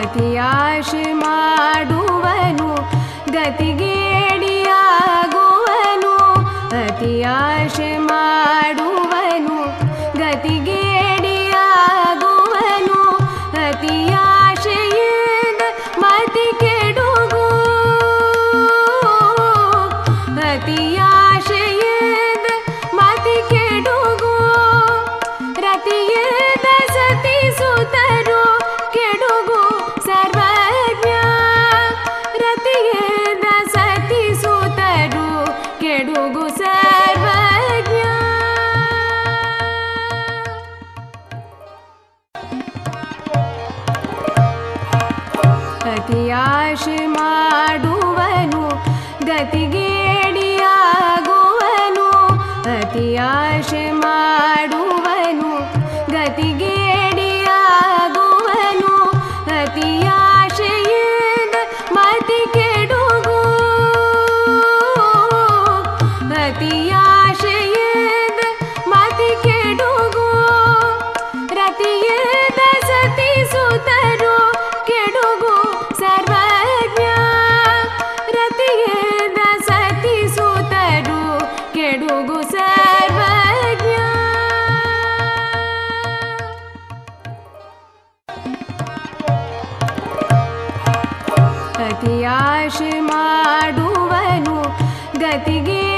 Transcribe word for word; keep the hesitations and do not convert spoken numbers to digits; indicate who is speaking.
Speaker 1: ಅತಿಯಾಶೆ ಮಾಡುವನು ಗತಿಗೇಡಿಯಾಗುವನು ಅತಿಯಾಶೆ ಮಾಡುವನು ಗತಿಗೇಡಿಯಾಗುವನು ಅತಿಯಾಶೆಯಿಂದ ಮತಿ ಕೆಡುಗು ಅತಿಯಾಶೆಯಿಂದ ಮತಿ ಕೆಡುಗು ರತಿಯಿಂದ ಸತಿಸುತ್ತರು ಕೆಡುಗು ಸರ್ವಜ್ಞ ರತಿಯಿಂದ ಸತಿಸುತ್ತರು ಕೆಡುಗು ಸರ್ವಜ್ಞ ಅತಿಯಾಶೆ ಮಾಡುವನು ಗತಿಗೇಡಿಯಾಗುವನು ಅತಿಯಾಶೆ ಮಾಡುವನು ಗತಿಗೇಡಿಯಾಗುವನು ಅತಿಯಾಶೆಯಿಂದ ಮತಿ ಕೆಡುಗು ಅತಿಯಾಶೆಯಿಂದ ಮತಿ ಕೆಡುಗು ರತಿಯಿಂದ ಸತಿಸುತ್ತರು ಕೆಡುಗು ಸರ್ವಜ್ಞ ರತಿಯಿಂದ ಸತಿಸುತ್ತರು ಕೆಡುಗು ಸರ್ವಜ್ಞ ಅತಿಯಾಶೆ ಮಾಡುವನು ಗತಿಗೆ